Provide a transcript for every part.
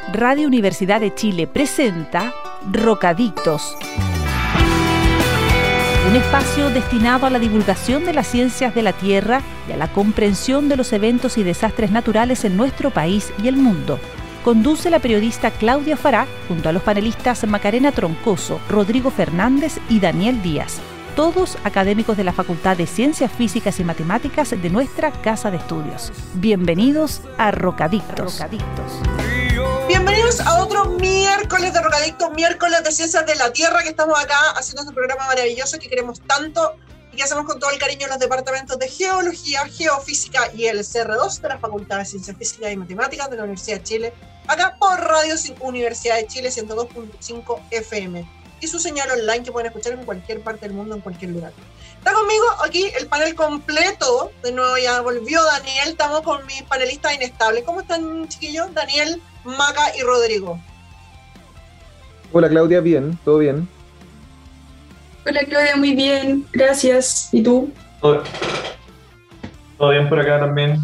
Radio Universidad de Chile presenta Rocadictos, un espacio destinado a la divulgación de las ciencias de la Tierra y a la comprensión de los eventos y desastres naturales en nuestro país y el mundo. Conduce la periodista Claudia Fará junto a los panelistas Macarena Troncoso, Rodrigo Fernández y Daniel Díaz, todos académicos de la Facultad de Ciencias Físicas y Matemáticas de nuestra Casa de Estudios. Bienvenidos a Rocadictos. Bienvenidos a otro miércoles de Rocadictos, miércoles de Ciencias de la Tierra, que estamos acá haciendo este programa maravilloso que queremos tanto y que hacemos con todo el cariño en los departamentos de Geología, Geofísica y el CR2 de la Facultad de Ciencias Físicas y Matemáticas de la Universidad de Chile, acá por Radio Universidad de Chile 102.5 FM. Y su señal online que pueden escuchar en cualquier parte del mundo, en cualquier lugar. Está conmigo aquí el panel completo. De nuevo ya volvió Daniel. Estamos con mis panelistas inestables. ¿Cómo están, chiquillos? Daniel, Maca y Rodrigo. Hola Claudia, bien, todo bien. Hola Claudia, muy bien, gracias. ¿Y tú? Todo bien por acá también.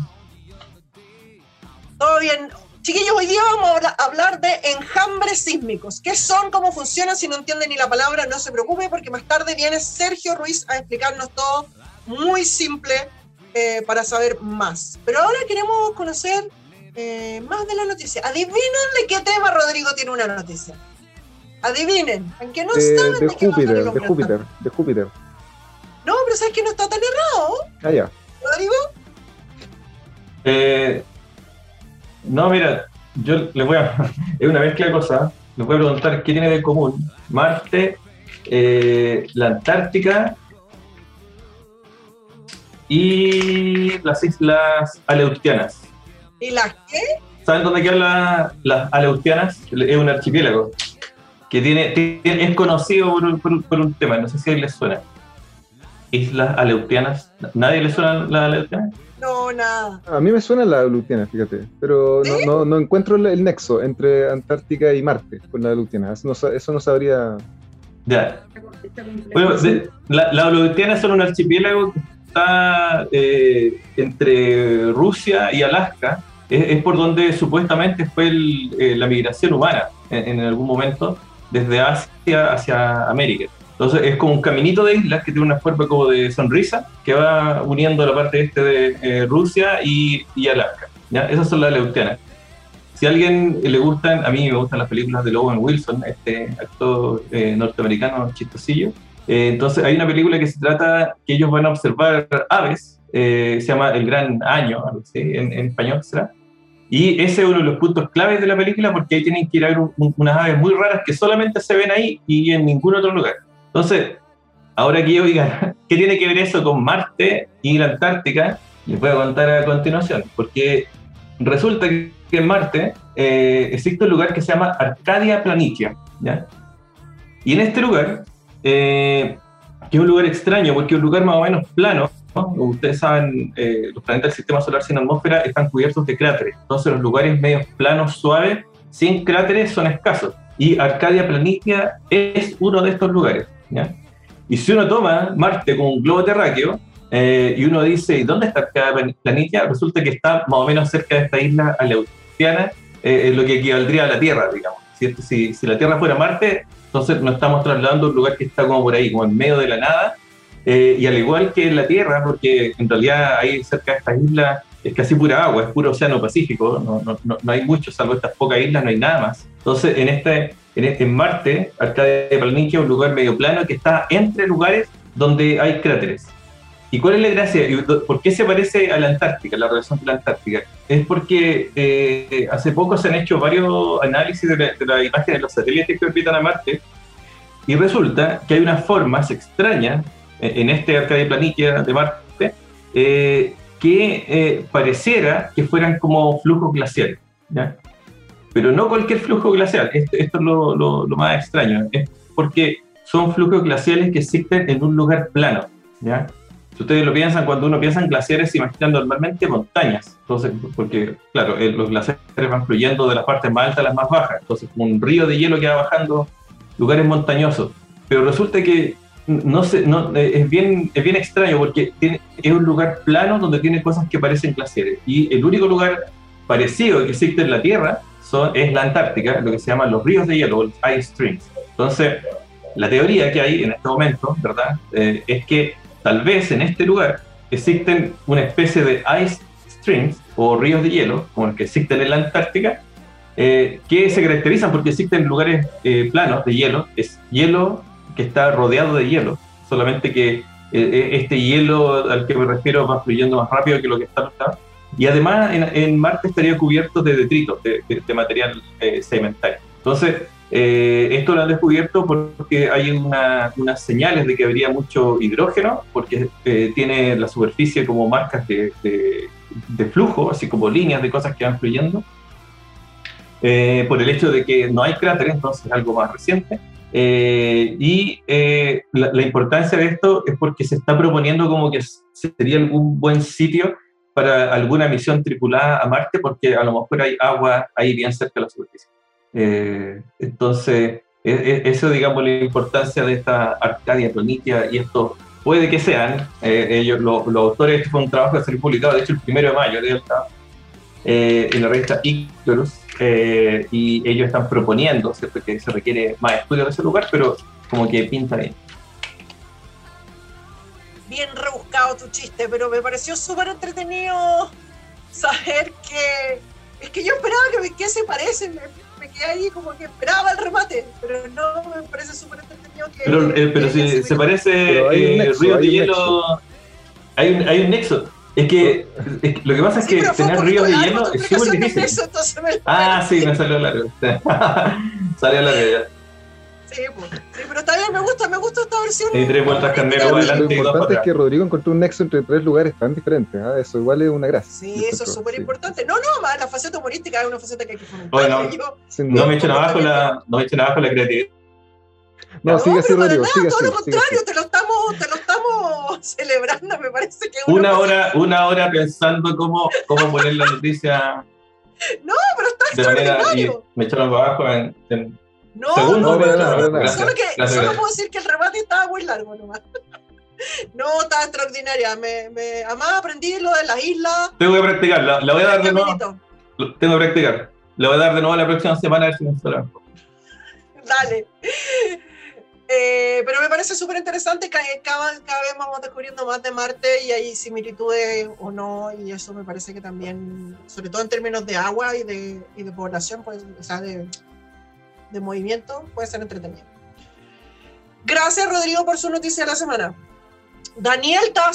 Todo bien. Chiquillos, hoy día vamos a hablar de enjambres sísmicos. ¿Qué son? ¿Cómo funcionan? Si no entienden ni la palabra, no se preocupe, porque más tarde viene Sergio Ruiz a explicarnos todo muy simple para saber más. Pero ahora queremos conocer más de la noticia. Adivinen de qué tema Rodrigo tiene una noticia. Adivinen, aunque no saben de Júpiter. No, pero sabes que no está tan errado. Ah, ya. ¿Rodrigo? No, mira, yo les voy a... es una mezcla de cosas. Les voy a preguntar qué tiene de común Marte, la Antártica y las Islas Aleutianas. ¿Y las qué? ¿Saben dónde quedan las Aleutianas? Es un archipiélago que es conocido por un tema, no sé si a les suena. Islas Aleutianas. ¿Nadie le suena las Aleutianas? No, nada. A mí me suena la Aleutiana, fíjate, pero ¿sí? no encuentro el nexo entre Antártica y Marte con la Aleutiana. Eso no sabría. Ya. Bueno, la Aleutiana son un archipiélago que está entre Rusia y Alaska. Es por donde supuestamente fue la migración humana en algún momento, desde Asia hacia América. Entonces es como un caminito de islas que tiene una forma como de sonrisa que va uniendo la parte este de Rusia y Alaska, ¿ya? Esas son las Aleutianas. Si a alguien le gustan, a mí me gustan las películas de Owen Wilson, este actor norteamericano chistosillo. Entonces hay una película que se trata que ellos van a observar aves, se llama El Gran Año, algo así, en español será. Y ese es uno de los puntos claves de la película porque ahí tienen que ir a ver unas aves muy raras que solamente se ven ahí y en ningún otro lugar. Entonces, ahora que yo diga, ¿qué tiene que ver eso con Marte y la Antártica? Les voy a contar a continuación, porque resulta que en Marte existe un lugar que se llama Arcadia Planitia, ¿ya? Y en este lugar, que es un lugar extraño, porque es un lugar más o menos plano, ¿no? Ustedes saben, los planetas del Sistema Solar sin atmósfera están cubiertos de cráteres, entonces los lugares medios planos, suaves, sin cráteres son escasos, y Arcadia Planitia es uno de estos lugares, ¿ya? Y si uno toma Marte como un globo terráqueo y uno dice, ¿y dónde está Arcadia Planitia? Resulta que está más o menos cerca de esta isla aleutiana, lo que equivaldría a la Tierra, digamos. Si la Tierra fuera Marte, entonces nos estamos trasladando a un lugar que está como por ahí, como en medio de la nada, y al igual que en la Tierra, porque en realidad ahí cerca de esta isla es casi pura agua, es puro océano Pacífico, no hay mucho, salvo estas pocas islas, no hay nada más. Entonces, en Marte, Arcadia Planitia es un lugar medio plano que está entre lugares donde hay cráteres. ¿Y cuál es la gracia? ¿Por qué se parece a la Antártica, la relación con la Antártica? Es porque hace poco se han hecho varios análisis de la imagen de los satélites que orbitan a Marte y resulta que hay unas formas extrañas en este Arcadia Planitia de Marte que pareciera que fueran como flujos glaciares, ¿ya? Pero no cualquier flujo glacial, esto es lo más extraño, es porque son flujos glaciales que existen en un lugar plano, ¿ya? Si ustedes lo piensan, cuando uno piensa en glaciares se imaginan normalmente montañas, entonces, porque claro, los glaciares van fluyendo de las partes más altas a las más bajas, entonces un río de hielo que va bajando lugares montañosos, pero resulta que es bien extraño porque es un lugar plano donde tiene cosas que parecen glaciares, y el único lugar parecido que existe en la Tierra es la Antártica, lo que se llaman los ríos de hielo, los ice streams. Entonces, la teoría que hay en este momento, ¿verdad?, es que tal vez en este lugar existen una especie de ice streams o ríos de hielo, como los que existen en la Antártica, que se caracterizan porque existen lugares planos de hielo, es hielo que está rodeado de hielo, solamente que este hielo al que me refiero va fluyendo más rápido que lo que está. Y además en Marte estaría cubierto de detritos, de material sedimentario. Entonces, esto lo han descubierto porque hay unas señales de que habría mucho hidrógeno, porque tiene la superficie como marcas de flujo, así como líneas de cosas que van fluyendo. Por el hecho de que no hay cráteres, entonces es algo más reciente. La importancia de esto es porque se está proponiendo como que sería algún buen sitio para alguna misión tripulada a Marte, porque a lo mejor hay agua ahí bien cerca de la superficie. Entonces, eso, digamos, la importancia de esta Arcadia, Planitia, y esto puede que sean, los autores, este fue un trabajo que salió publicado, de hecho, el 1 de mayo, en la revista Icarus, y ellos están proponiendo, ¿cierto?, que se requiere más estudio de ese lugar, pero como que pinta bien. Bien rebuscado tu chiste, pero me pareció súper entretenido saber que... Es que yo esperaba que se parece, me quedé ahí como que esperaba el remate, pero no, me parece súper entretenido que... Pero si se parece ríos de hielo, hay un nexo. Es que lo que pasa es que tener ríos de hielo es súper difícil. Nexo, sí, me salió largo. Salió largo ya. Sí, pero está bien, me gusta esta versión. Y 3 vueltas carnero adelante. Lo importante es que Rodrigo encontró un nexo entre 3 lugares tan diferentes. Eso igual es una gracia. Sí, eso es súper importante. No, más la faceta humorística es una faceta que hay que fomentar. Bueno, no me echen abajo la creatividad. No, sigue así, Rodrigo. Todo lo contrario, te lo estamos celebrando, me parece que una hora pensando cómo poner la noticia. No, pero está de manera, extraordinario. Y me echaron para abajo en segundos. No, Solo puedo decir que el remate estaba muy largo nomás. No, está extraordinaria. Además aprendí lo de las islas. Tengo que practicar, la voy a dar de nuevo. Tengo que practicar. La voy a dar de nuevo la próxima semana a ver si me sale. Dale. Pero me parece súper interesante que cada vez vamos descubriendo más de Marte y hay similitudes o no, y eso me parece que también, sobre todo en términos de agua y de población, pues, o sea, de movimiento, puede ser entretenido. Gracias, Rodrigo, por su noticia de la semana. Daniel está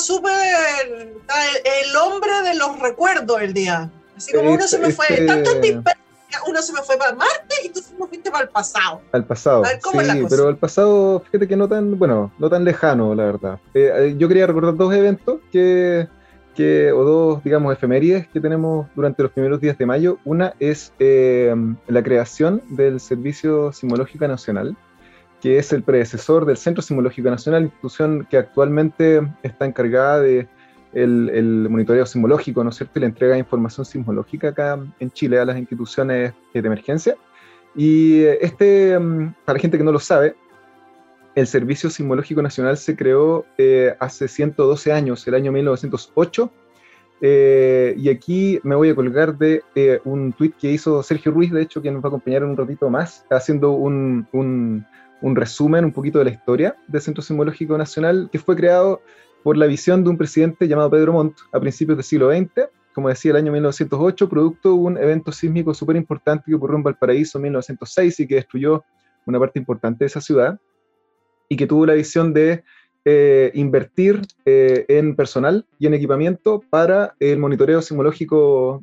el hombre de los recuerdos el día. Así como uno se me fue, uno se me fue para Marte y tú me fuiste para el pasado. Al pasado, a ver, ¿cómo es la cosa? pero el pasado, fíjate que no tan lejano, la verdad. Yo quería recordar 2 eventos o 2, digamos, efemérides que tenemos durante los primeros días de mayo. Una es la creación del Servicio Sismológico Nacional, que es el predecesor del Centro Sismológico Nacional, institución que actualmente está encargada de el monitoreo sismológico, ¿no es cierto?, y la entrega de información sismológica acá en Chile a las instituciones de emergencia. Y para la gente que no lo sabe, el Servicio Sismológico Nacional se creó hace 112 años, el año 1908, y aquí me voy a colgar de un tuit que hizo Sergio Ruiz, de hecho, que nos va a acompañar en un ratito más, haciendo un resumen un poquito de la historia del Centro Sismológico Nacional, que fue creado por la visión de un presidente llamado Pedro Montt a principios del siglo XX, como decía, el año 1908, producto de un evento sísmico súper importante que ocurrió en Valparaíso en 1906 y que destruyó una parte importante de esa ciudad, y que tuvo la visión de invertir en personal y en equipamiento para el monitoreo sismológico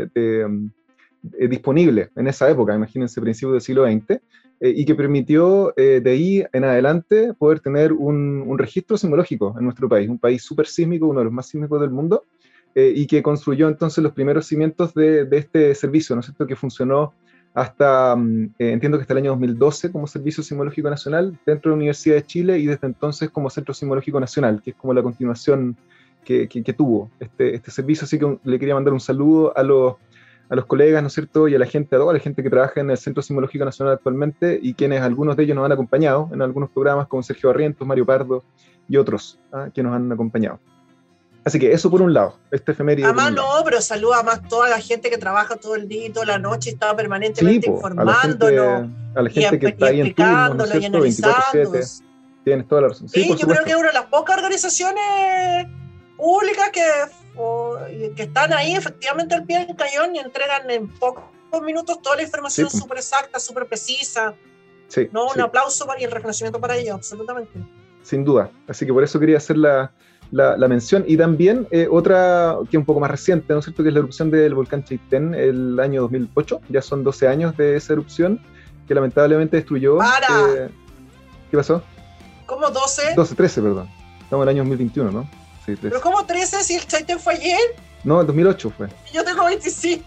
disponible en esa época, imagínense, principios del siglo XX, y que permitió de ahí en adelante poder tener un registro sismológico en nuestro país, un país súper sísmico, uno de los más sísmicos del mundo, y que construyó entonces los primeros cimientos de este servicio, ¿no es cierto?, que funcionó hasta, entiendo que hasta el año 2012 como Servicio Sismológico Nacional dentro de la Universidad de Chile, y desde entonces como Centro Sismológico Nacional, que es como la continuación que tuvo este servicio. Así que le quería mandar un saludo a los colegas, ¿no es cierto?, y a toda la gente que trabaja en el Centro Sismológico Nacional actualmente, y algunos de ellos nos han acompañado en algunos programas como Sergio Barrientos, Mario Pardo y otros que nos han acompañado. Así que eso por un lado, este efeméride. Además no, pero saluda más toda la gente que trabaja todo el día y toda la noche y está permanentemente informándonos. A la gente que está ahí en turno, ¿no es cierto? 24/7. Tienes toda la razón. Sí, yo creo que es una de las pocas organizaciones públicas que están ahí efectivamente al pie del cañón y entregan en pocos minutos toda la información súper exacta, súper precisa. Sí, ¿no? Un aplauso y el reconocimiento para ellos, absolutamente. Sin duda. Así que por eso quería hacer la mención. Y también otra que es un poco más reciente, ¿no es cierto?, que es la erupción del volcán Chaitén el año 2008. Ya son 12 años de esa erupción que lamentablemente destruyó... ¿Qué pasó? ¿Cómo 12? 13, perdón. Estamos en el año 2021, ¿no? Sí, 13. ¿Pero cómo 13 si el Chaitén fue ayer? No, el 2008 fue. Yo tengo 25.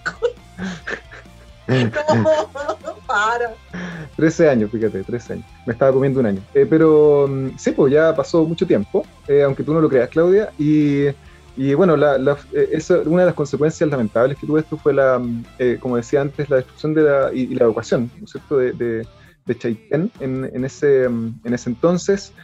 No, para. 13 años, fíjate, 13 años. Me estaba comiendo un año. Pero sí, pues ya pasó mucho tiempo, aunque tú no lo creas, Claudia. Y bueno, una de las consecuencias lamentables que tuvo esto fue como decía antes, la destrucción y la evacuación, ¿no es cierto?, de Chaitén en ese entonces.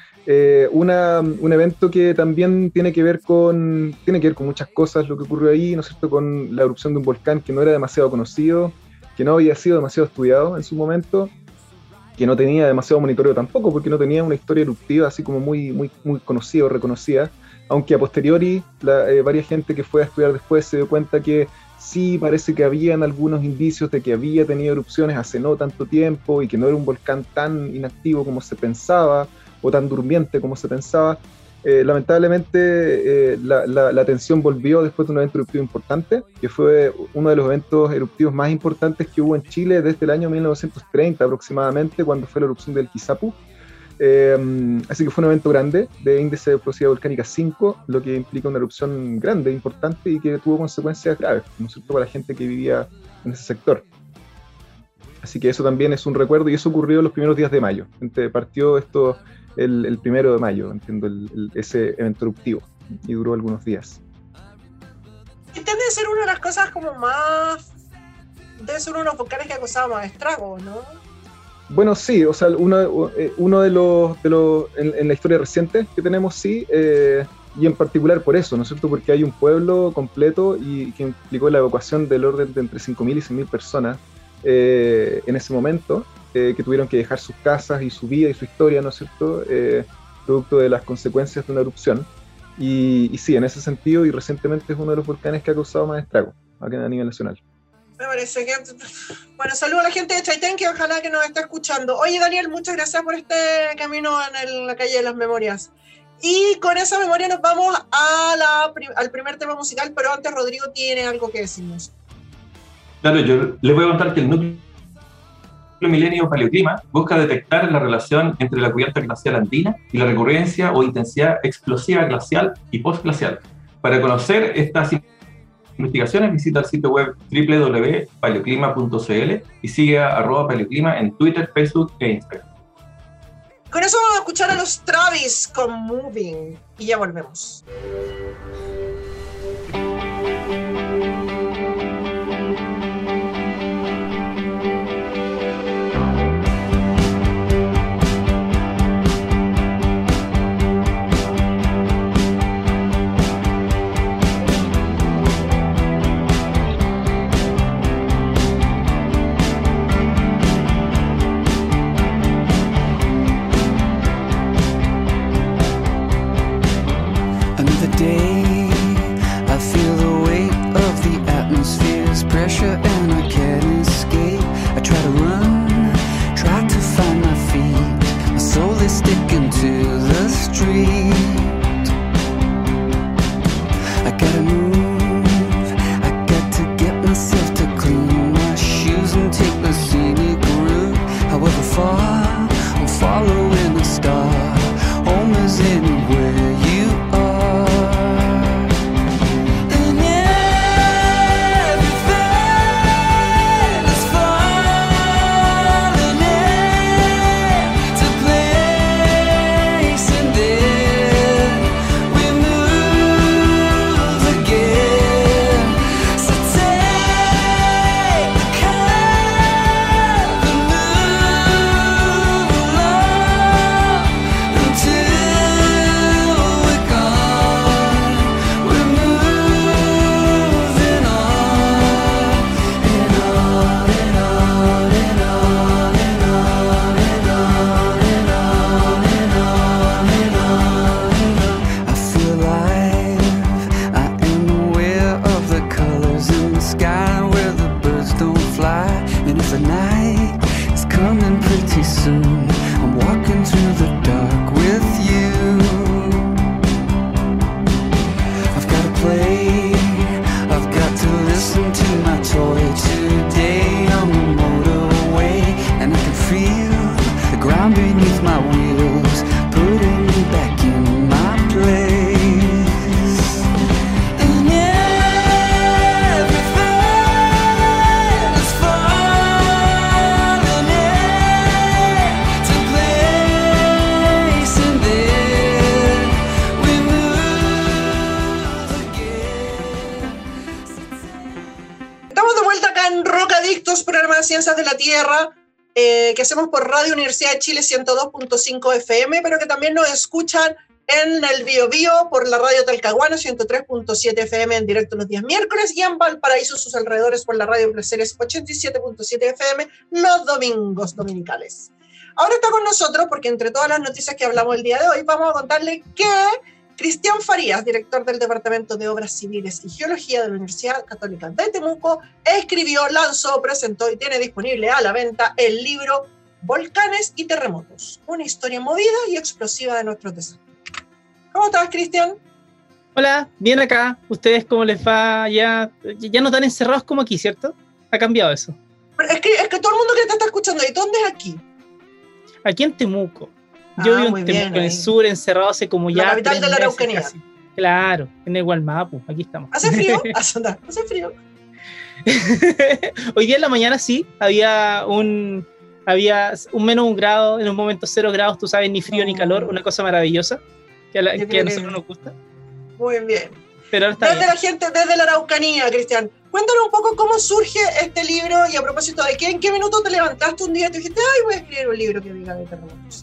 Un evento que también tiene que ver con muchas cosas, lo que ocurrió ahí, ¿no es cierto?, con la erupción de un volcán que no era demasiado conocido, que no había sido demasiado estudiado en su momento, que no tenía demasiado monitoreo tampoco, porque no tenía una historia eruptiva así como muy, muy, muy conocida o reconocida, aunque a posteriori varias gente que fue a estudiar después se dio cuenta que sí, parece que habían algunos indicios de que había tenido erupciones hace no tanto tiempo y que no era un volcán tan inactivo como se pensaba, o tan durmiente como se pensaba. Lamentablemente la tensión volvió después de un evento eruptivo importante, que fue uno de los eventos eruptivos más importantes que hubo en Chile desde el año 1930 aproximadamente, cuando fue la erupción del Quizapu. Así que fue un evento grande de índice de explosividad volcánica 5, lo que implica una erupción grande, importante y que tuvo consecuencias graves, ¿no es cierto?, para la gente que vivía en ese sector. Así que eso también es un recuerdo, y eso ocurrió los primeros días de mayo. Partió esto el 1 de mayo, entiendo, ese evento eruptivo, y duró algunos días. Y debe ser una de las cosas como más... Debe ser uno de los volcanes que ha causado más estragos, ¿no? Bueno, sí, o sea, uno de los en la historia reciente que tenemos, sí, y en particular por eso, ¿no es cierto?, porque hay un pueblo completo y que implicó la evacuación del orden de entre 5.000 y 6.000 personas en ese momento, que tuvieron que dejar sus casas y su vida y su historia, ¿no es cierto?, producto de las consecuencias de una erupción. Y sí, en ese sentido, y recientemente es uno de los volcanes que ha causado más estragos acá a nivel nacional. Me parece que... Bueno, saludo a la gente de Chaitén, que ojalá que nos esté escuchando. Oye, Daniel, muchas gracias por este camino en la calle de las memorias. Y con esa memoria nos vamos al primer tema musical, pero antes Rodrigo tiene algo que decirnos. Claro, yo les voy a contar que el núcleo milenio paleoclima busca detectar la relación entre la cubierta glacial andina y la recurrencia o intensidad explosiva glacial y postglacial. Para conocer estas investigaciones, visita el sitio web www.paleoclima.cl y sigue a @paleoclima en Twitter, Facebook e Instagram. Con eso vamos a escuchar a los Travis con Moving y ya volvemos. Everything en Rocadictos, programa de Ciencias de la Tierra, que hacemos por Radio Universidad de Chile 102.5 FM, pero que también nos escuchan en el Biobío por la Radio Talcahuano 103.7 FM en directo los días miércoles, y en Valparaíso sus alrededores por la Radio Placeres 87.7 FM los domingos dominicales. Ahora está con nosotros, porque entre todas las noticias que hablamos el día de hoy, vamos a contarle que Cristian Farías, director del Departamento de Obras Civiles y Geología de la Universidad Católica de Temuco, escribió, lanzó, presentó y tiene disponible a la venta el libro Volcanes y Terremotos, una historia movida y explosiva de nuestros desastres. ¿Cómo estás, Cristian? Hola, bien acá. ¿Ustedes cómo les va? Ya no están encerrados como aquí, ¿cierto? Ha cambiado eso. Pero es que todo el mundo que te está escuchando, ¿y dónde es aquí? Aquí en Temuco. Yo vivo en Temuco, en el sur, encerrado hace como ya... La capital de la Araucanía. Casi. Claro, en el Gualmapu, aquí estamos. ¿Hace frío? ¿Hace frío? Hoy día en la mañana sí, había un menos 1 grado, en un momento 0 grados, tú sabes, ni frío ni calor, una cosa maravillosa, que a nosotros nos gusta. Muy bien. Pero ahora está desde bien. la gente, desde la Araucanía, Cristian, cuéntanos un poco cómo surge este libro, y a propósito de ¿en qué minuto te levantaste un día y te dijiste, ay, voy a escribir un libro que diga de terremotos?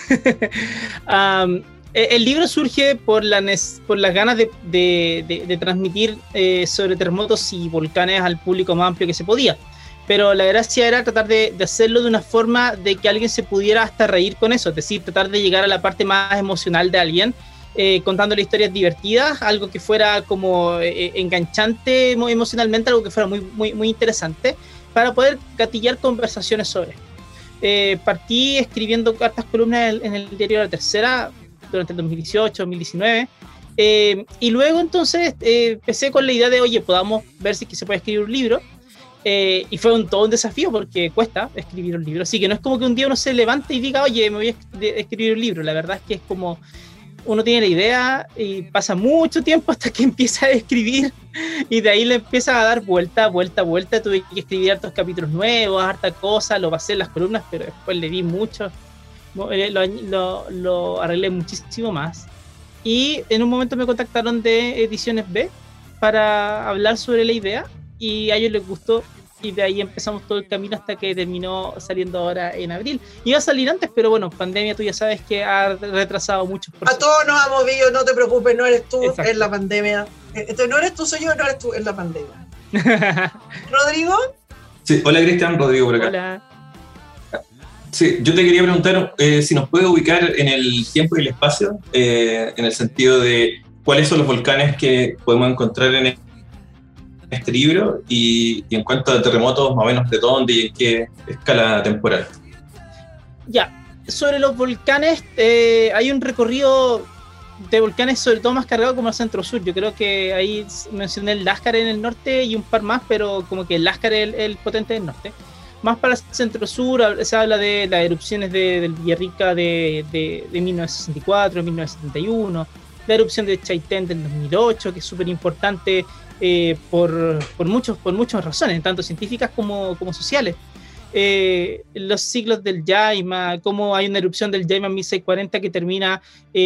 El libro surge por las ganas de transmitir sobre terremotos y volcanes al público más amplio que se podía, pero la gracia era tratar de hacerlo de una forma de que alguien se pudiera hasta reír con eso, es decir, tratar de llegar a la parte más emocional de alguien, contándole historias divertidas, algo que fuera como enganchante emocionalmente, algo que fuera muy, muy, muy interesante, para poder gatillar conversaciones sobre esto. Partí escribiendo hartas columnas en el diario La Tercera durante el 2018, 2019, y luego entonces empecé con la idea de, oye, podamos ver si se puede escribir un libro, y fue todo un desafío porque cuesta escribir un libro, así que no es como que un día uno se levante y diga, oye, me voy a escribir un libro. La verdad es que es como uno tiene la idea y pasa mucho tiempo hasta que empieza a escribir, y de ahí le empieza a dar vuelta. Tuve que escribir hartos capítulos nuevos, harta cosa, lo pasé en las columnas, pero después le di mucho, lo arreglé muchísimo más, y en un momento me contactaron de Ediciones B para hablar sobre la idea, y a ellos les gustó, y de ahí empezamos todo el camino hasta que terminó saliendo ahora en abril. Iba a salir antes, pero bueno, pandemia, tú ya sabes que ha retrasado muchos procesos. A todos nos ha movido, no te preocupes, no eres tú, Exacto. es la pandemia. No eres tú, soy yo, no eres tú, es la pandemia. ¿Rodrigo? Sí, hola Cristian, Rodrigo por acá. Hola. Sí, yo te quería preguntar si nos puedes ubicar en el tiempo y el espacio, en el sentido de cuáles son los volcanes que podemos encontrar en este libro, y en cuanto a terremotos, más o menos de dónde y en qué escala temporal. Ya, sobre los volcanes, hay un recorrido de volcanes sobre todo más cargado como el centro-sur. Yo creo que ahí mencioné el Lájar en el norte y un par más, pero como que el Lájar es el potente del norte. Más para el centro-sur se habla de las erupciones del Villarrica de 1964, 1971, la erupción de Chaitén del 2008, que es súper importante por muchas razones, tanto científicas como sociales. Los ciclos del Yaima, como hay una erupción del Yaima en 1640 que termina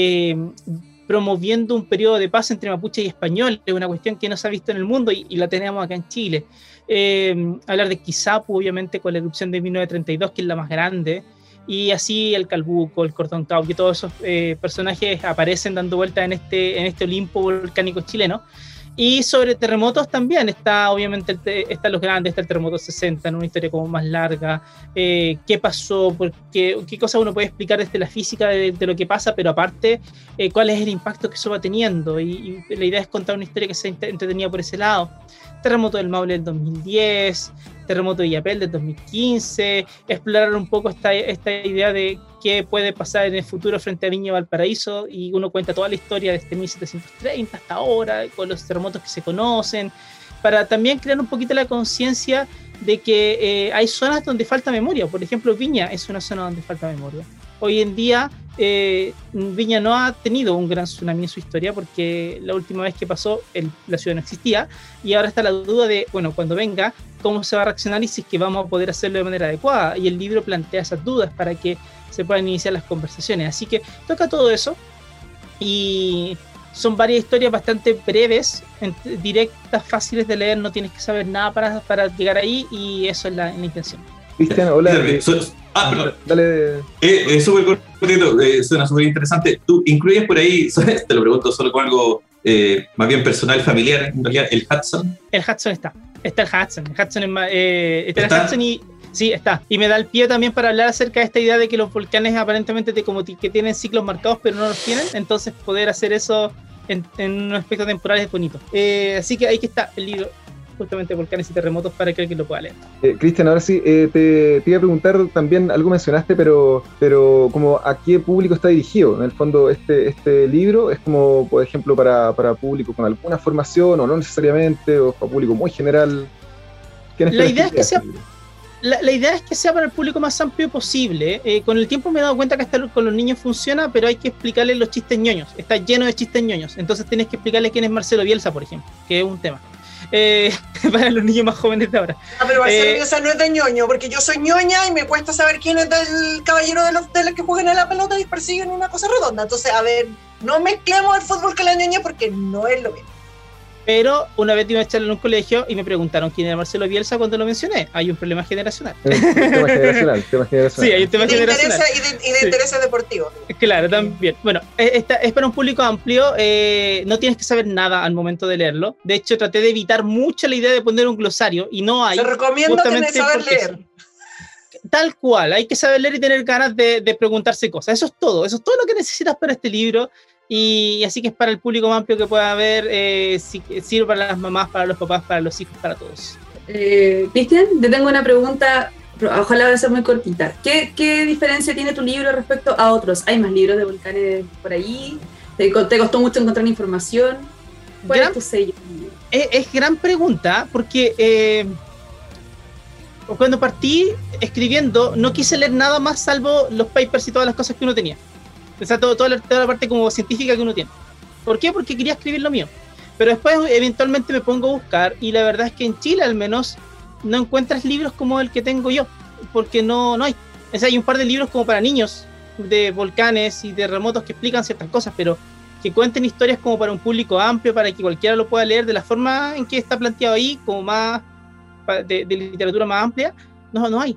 promoviendo un periodo de paz entre mapuche y español, es una cuestión que no se ha visto en el mundo y la tenemos acá en Chile. Hablar de Quizapu, obviamente, con la erupción de 1932, que es la más grande, y así el Calbuco, el Cordón Cauqui, todos esos personajes aparecen dando vueltas en este Olimpo volcánico chileno. Y sobre terremotos también está, obviamente, están los grandes, está el terremoto 60, en una historia como más larga, qué pasó, qué cosas uno puede explicar desde la física de lo que pasa, pero aparte, cuál es el impacto que eso va teniendo, y la idea es contar una historia que sea entretenida por ese lado. Terremoto del Maule del 2010, terremoto de Illapel del 2015, explorar un poco esta idea de qué puede pasar en el futuro frente a Viña y Valparaíso, y uno cuenta toda la historia desde 1730 hasta ahora, con los terremotos que se conocen, para también crear un poquito la conciencia de que hay zonas donde falta memoria. Por ejemplo, Viña es una zona donde falta memoria. Hoy en día Viña no ha tenido un gran tsunami en su historia, porque la última vez que pasó la ciudad no existía, y ahora está la duda de, bueno, cuando venga, cómo se va a reaccionar y si es que vamos a poder hacerlo de manera adecuada, y el libro plantea esas dudas para que se puedan iniciar las conversaciones. Así que toca todo eso, y son varias historias bastante breves, directas, fáciles de leer, no tienes que saber nada para llegar ahí, y eso es la intención. Cristian, hola. Perdón. Dale. Es súper cortito, suena súper interesante. ¿Tú incluyes por ahí, te lo pregunto solo con algo más bien personal, familiar, en realidad, el Hudson? El Hudson está el Hudson. El Hudson y... Sí, está. Y me da el pie también para hablar acerca de esta idea de que los volcanes aparentemente que tienen ciclos marcados, pero no los tienen. Entonces poder hacer eso en un aspecto temporal es bonito. Así que ahí que está el libro, justamente Volcanes y Terremotos, para que alguien lo pueda leer. Cristian, ahora sí, te iba a preguntar también, algo mencionaste, pero como a qué público está dirigido. En el fondo, este libro es como, por ejemplo, para público con alguna formación, o no necesariamente, o para público muy general. La idea es que sea... La idea es que sea para el público más amplio posible. Con el tiempo me he dado cuenta que hasta con los niños funciona, pero hay que explicarles los chistes ñoños. Está lleno de chistes ñoños. Entonces tienes que explicarles quién es Marcelo Bielsa, por ejemplo, que es un tema. Para los niños más jóvenes de ahora. Pero Marcelo Bielsa no es de ñoño, porque yo soy ñoña y me cuesta saber quién es del caballero de los que juegan a la pelota y persiguen una cosa redonda. Entonces, a ver, no mezclemos el fútbol con la ñoña porque no es lo mismo. Pero una vez iba a echarle en un colegio y me preguntaron quién era Marcelo Bielsa cuando lo mencioné. Hay un problema generacional. Tema generacional. Sí, hay un tema generacional. Y de intereses deportivos. Claro, también. Bueno, es para un público amplio. No tienes que saber nada al momento de leerlo. De hecho, traté de evitar mucho la idea de poner un glosario y no hay. Te recomiendo saber leer. Tal cual, hay que saber leer y tener ganas de preguntarse cosas. Eso es todo lo que necesitas para este libro. Y así que es para el público más amplio que pueda ver, sirve para las mamás, para los papás, para los hijos, para todos. Cristian, te tengo una pregunta, ojalá va a ser muy cortita. ¿Qué diferencia tiene tu libro respecto a otros? ¿Hay más libros de volcanes por ahí? ¿Te costó mucho encontrar información? ¿Cuál es tu sello? Es gran pregunta, porque cuando partí escribiendo no quise leer nada más salvo los papers y todas las cosas que uno tenía. O sea, toda la parte como científica que uno tiene. ¿Por qué? Porque quería escribir lo mío. Pero después eventualmente me pongo a buscar, y la verdad es que en Chile al menos no encuentras libros como el que tengo yo, porque no hay. O sea, hay un par de libros como para niños de volcanes y terremotos que explican ciertas cosas, pero que cuenten historias como para un público amplio, para que cualquiera lo pueda leer de la forma en que está planteado ahí, como más de literatura más amplia, no hay.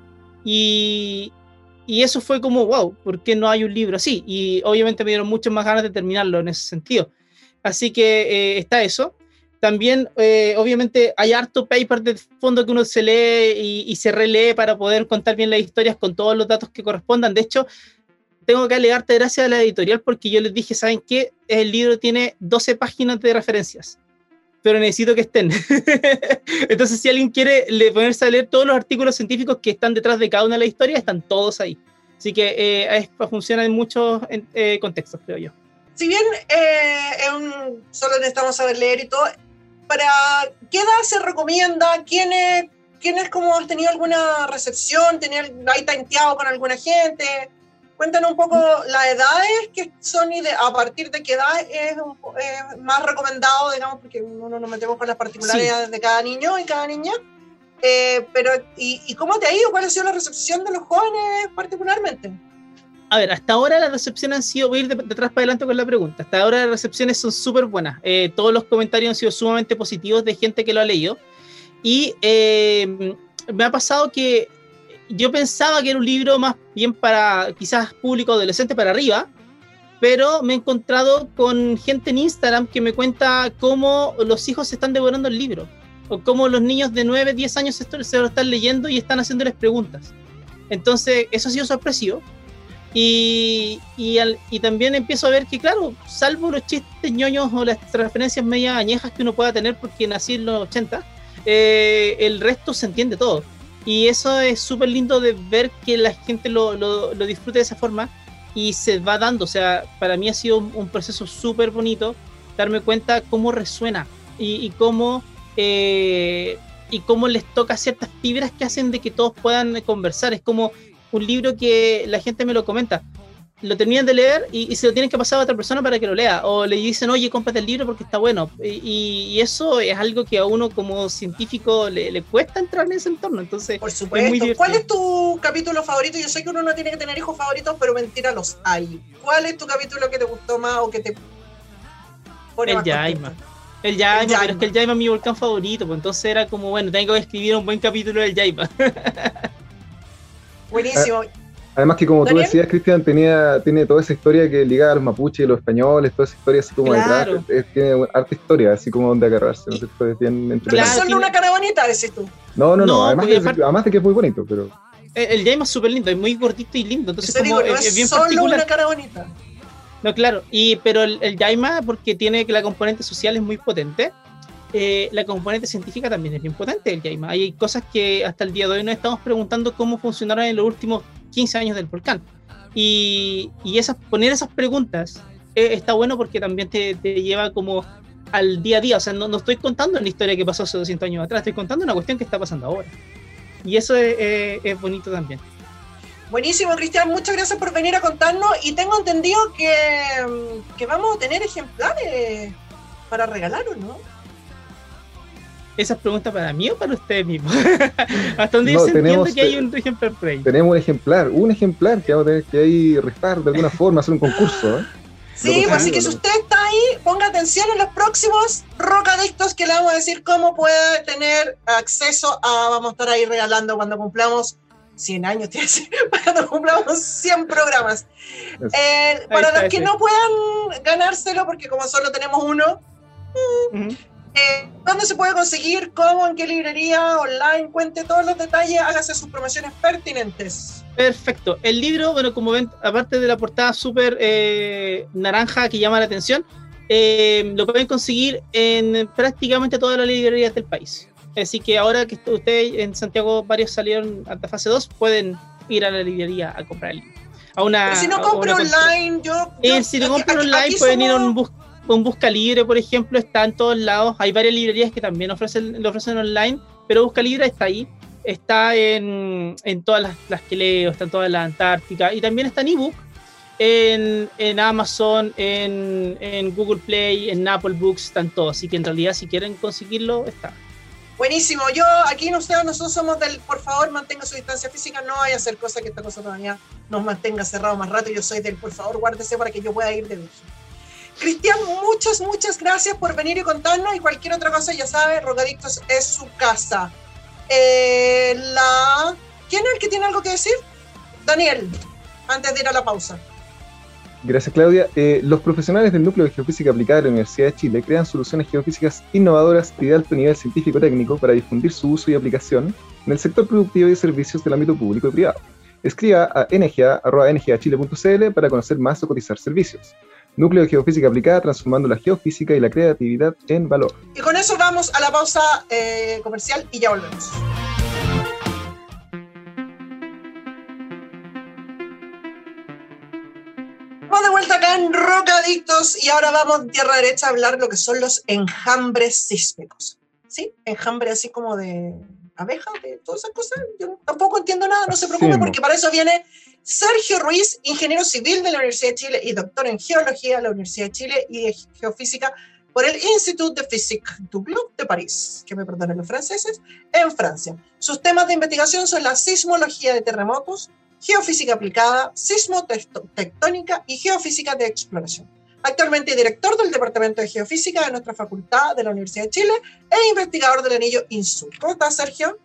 Y eso fue como, wow, ¿por qué no hay un libro así? Y obviamente me dieron muchas más ganas de terminarlo en ese sentido. Así que está eso. También, obviamente, hay harto paper de fondo que uno se lee y se relee para poder contar bien las historias con todos los datos que correspondan. De hecho, tengo que darle harta gracias a la editorial porque yo les dije, ¿saben qué? El libro tiene 12 páginas de referencias, pero necesito que estén. Entonces, si alguien quiere ponerse a leer todos los artículos científicos que están detrás de cada una de las historias, están todos ahí. Así que funciona en muchos contextos, creo yo. Si bien solo necesitamos saber leer y todo, ¿para qué edad se recomienda? ¿Quiénes como has tenido alguna recepción? ¿Hay tanteado con alguna gente? Cuéntanos un poco las edades que son y a partir de qué edad es más recomendado, digamos, porque uno nos metemos con las particularidades de cada niño y cada niña. Pero ¿cómo te ha ido? ¿Cuál ha sido la recepción de los jóvenes particularmente? A ver, hasta ahora las recepciones han sido, voy a ir de atrás para adelante con la pregunta, hasta ahora las recepciones son súper buenas. Todos los comentarios han sido sumamente positivos de gente que lo ha leído. Y me ha pasado que yo pensaba que era un libro más bien para quizás público adolescente para arriba, pero me he encontrado con gente en Instagram que me cuenta cómo los hijos se están devorando el libro, o cómo los niños de 9, 10 años se lo están leyendo y están haciéndoles preguntas. Entonces, eso ha sido sorpresivo. Y también empiezo a ver que, claro, salvo los chistes ñoños o las referencias media añejas que uno pueda tener porque nací en los 80, el resto se entiende todo. Y eso es súper lindo de ver que la gente lo disfrute de esa forma y se va dando. O sea, para mí ha sido un proceso súper bonito darme cuenta cómo resuena y cómo les toca ciertas fibras que hacen de que todos puedan conversar. Es como un libro que la gente me lo comenta. Lo terminan de leer y se lo tienen que pasar a otra persona para que lo lea, o le dicen, oye, cómprate el libro porque está bueno, y eso es algo que a uno como científico le cuesta entrar en ese entorno. Entonces, por supuesto. ¿Cuál es tu capítulo favorito? Yo sé que uno no tiene que tener hijos favoritos, pero mentira, los hay. ¿Cuál es tu capítulo que te gustó más o que te El Yaima. El Yaima, pero es que el Yaima es mi volcán favorito, pues entonces era como, bueno, tengo que escribir un buen capítulo del Yaima. Buenísimo. Además que como ¿Daniel? tú decías, Cristian, tiene toda esa historia que ligada a los mapuches y los españoles, toda esa historia así como Claro. detrás, tiene harta historia, así como donde agarrarse, ¿no? Es bien entretenido. Pero Claro, solo una cara bonita, decís tú. No, No, porque además de que es muy bonito, pero... El Yaima es súper lindo, es muy cortito y lindo, entonces Eso digo, como no es es bien solo particular. una cara bonita. No, claro, pero el Yaima, porque tiene que la componente social es muy potente, la componente científica también es bien potente del Yaima. Hay cosas que hasta el día de hoy nos estamos preguntando cómo funcionaron en los últimos 15 años del volcán. Y poner esas preguntas está bueno porque también te lleva como al día a día. O sea, no estoy contando una historia que pasó hace 200 años atrás, estoy contando una cuestión que está pasando ahora. Y eso es bonito también. Buenísimo, Cristian, muchas gracias por venir a contarnos y tengo entendido que vamos a tener ejemplares para regalar, ¿o no? ¿Esa pregunta para mí o para ustedes mismos? Hasta donde No, yo entiendo tenemos- que hay un ejemplar por ahí. Tenemos un ejemplar que vamos a tener que ahí rifar de alguna forma, hacer un concurso, ¿eh? Sí, Lo pues así consigo, que si lo- usted está ahí, ponga atención en los próximos rocadictos que le vamos a decir cómo puede tener acceso a, vamos a estar ahí regalando cuando cumplamos 100 años, te iba a decir, cuando cumplamos 100 programas. Eso. Para está los que ese. no puedan ganárselo, porque como solo tenemos uno, Ujú. ¿dónde se puede conseguir? ¿Cómo? ¿En qué librería? ¿Online? Cuente todos los detalles, hágase sus promociones pertinentes. Perfecto. El libro, bueno, como ven, aparte de la portada súper naranja que llama la atención, lo pueden conseguir en prácticamente todas las librerías del país. Así que ahora que ustedes en Santiago varios salieron hasta fase 2, pueden ir a la librería a comprar el libro. Pero si no compro online, Si lo compran online, pueden ir a un Busca Libre, por ejemplo, está en todos lados. Hay varias librerías que también lo ofrecen online, pero Busca Libre está ahí. Está en todas las que leo, está en todas las Antártica, y también está en ebook, en Amazon, en Google Play, en Apple Books, están todos. Así que en realidad, si quieren conseguirlo, está. Buenísimo. Yo aquí nosotros somos del por favor mantenga su distancia física, no vaya a hacer cosas que esta cosa todavía nos mantenga cerrados más rato. Yo soy del por favor guárdese para que yo pueda ir de viaje. Cristian, muchas gracias por venir y contarnos, y cualquier otra cosa ya sabe, Rocadictos es su casa. ¿Quién es el que tiene algo que decir? Daniel, antes de ir a la pausa. Gracias, Claudia. Los profesionales del Núcleo de Geofísica Aplicada de la Universidad de Chile crean soluciones geofísicas innovadoras y de alto nivel científico-técnico para difundir su uso y aplicación en el sector productivo y de servicios del ámbito público y privado. Escriba a nga@ngachile.cl para conocer más o cotizar servicios. Núcleo de Geofísica Aplicada, transformando la geofísica y la creatividad en valor. Y con eso vamos a la pausa comercial y ya volvemos. Vamos de vuelta acá en Rocadictos y ahora vamos en tierra derecha a hablar lo que son los enjambres sísmicos. ¿Sí? Enjambre así como de abeja, de todas esas cosas. Yo tampoco entiendo nada, no se preocupe, Sí, porque para eso viene Sergio Ruiz, ingeniero civil de la Universidad de Chile y doctor en geología de la Universidad de Chile y de geofísica por el Institut de Physique du Globe de París, que me perdonen los franceses, en Francia. Sus temas de investigación son la sismología de terremotos, geofísica aplicada, sismotectónica y geofísica de exploración. Actualmente director del Departamento de Geofísica de nuestra facultad de la Universidad de Chile e investigador del anillo INSUR. ¿Cómo estás, Sergio?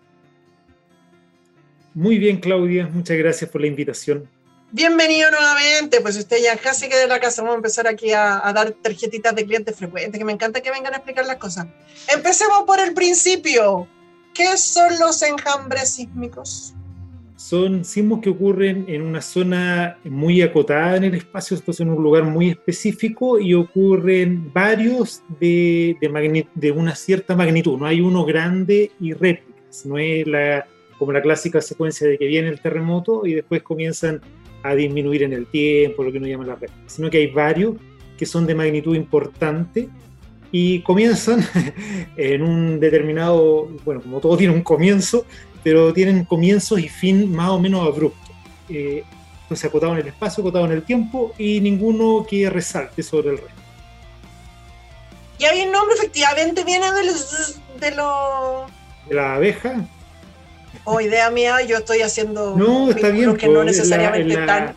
Muy bien, Claudia. Muchas gracias por la invitación. Bienvenido nuevamente. Pues usted ya casi que de la casa. Vamos a empezar aquí a dar tarjetitas de clientes frecuentes, que me encanta que vengan a explicar las cosas. Empecemos por el principio. ¿Qué son los enjambres sísmicos? Son sismos que ocurren en una zona muy acotada en el espacio, esto es en un lugar muy específico, y ocurren varios de una cierta magnitud. No hay uno grande y réplicas. No es como la clásica secuencia de que viene el terremoto y después comienzan a disminuir en el tiempo, lo que uno llama la réplicas, sino que hay varios que son de magnitud importante y comienzan en un determinado, bueno, como todo tiene un comienzo, pero tienen comienzos y fin más o menos abruptos. Entonces acotado en el espacio, acotado en el tiempo, y ninguno que resalte sobre el resto. Y hay un nombre, efectivamente, viene de la abeja. Oh, idea mía, yo estoy haciendo no, está bien, que no necesariamente tan...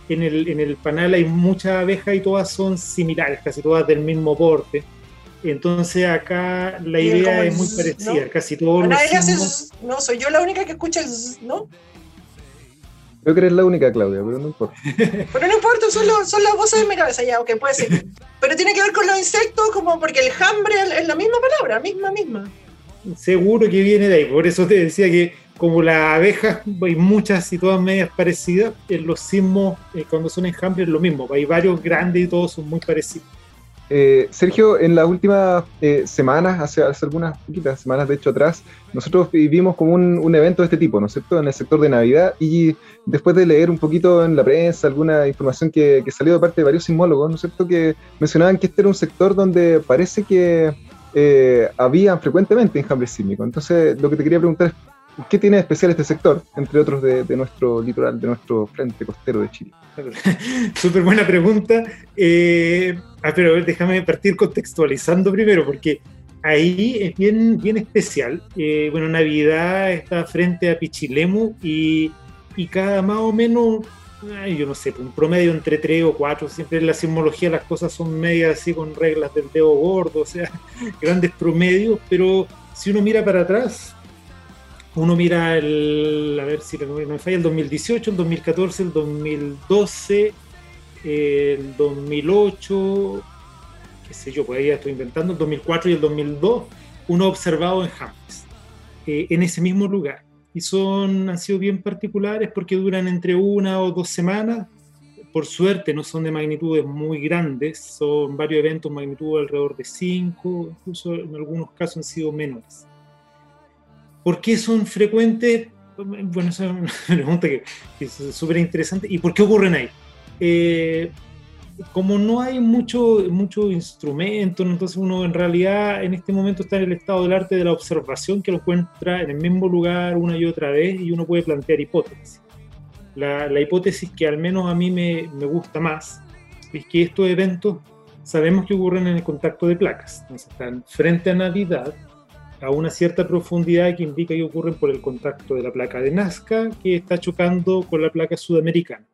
en el panal hay muchas abejas y todas son similares, casi todas del mismo porte. Entonces acá la idea es muy parecida, ¿no? Casi todos los sismos... No, soy yo la única que escucha el... ¿no? Creo que eres la única, Claudia, pero no importa. Pero no importa, son las voces de mi cabeza ya, ok, puede ser. Pero tiene que ver con los insectos, como porque el jambre es la misma palabra, misma. Seguro que viene de ahí, por eso te decía que como las abejas hay muchas y todas medias parecidas, en los sismos cuando son enjambres es lo mismo, hay varios grandes y todos son muy parecidos. Sergio, en las últimas semanas, hace algunas poquitas semanas de hecho atrás, nosotros vivimos como un evento de este tipo, ¿no es cierto?, en el sector de Navidad, y después de leer un poquito en la prensa alguna información que salió de parte de varios sismólogos, ¿no es cierto?, que mencionaban que este era un sector donde parece que había frecuentemente enjambres sísmicos. Entonces, lo que te quería preguntar es, ¿qué tiene de especial este sector, entre otros de nuestro litoral, de nuestro frente costero de Chile? Súper buena pregunta. Pero déjame partir contextualizando primero, porque ahí es bien especial. Bueno, Navidad está frente a Pichilemu y cada más o menos, yo no sé, un promedio entre 3 o 4, siempre en la sismología las cosas son medias así con reglas del dedo gordo, o sea, grandes promedios, pero si uno mira para atrás, uno mira a ver si no me falla, el 2018, el 2014, el 2012, el 2008, qué sé yo, pues ahí ya estoy inventando, el 2004 y el 2002, uno ha observado enjambres en ese mismo lugar. Y han sido bien particulares porque duran entre 1 o 2 semanas. Por suerte no son de magnitudes muy grandes, son varios eventos magnitud alrededor de 5, incluso en algunos casos han sido menores. ¿Por qué son frecuentes? Bueno, esa es una pregunta que es súper interesante. ¿Y por qué ocurren ahí? Como no hay mucho instrumento, entonces uno en realidad en este momento está en el estado del arte de la observación, que lo encuentra en el mismo lugar una y otra vez, y uno puede plantear hipótesis. La hipótesis que al menos a mí me gusta más es que estos eventos sabemos que ocurren en el contacto de placas. Entonces están frente a Navidad, a una cierta profundidad que indica que ocurren por el contacto de la placa de Nazca, que está chocando con la placa sudamericana.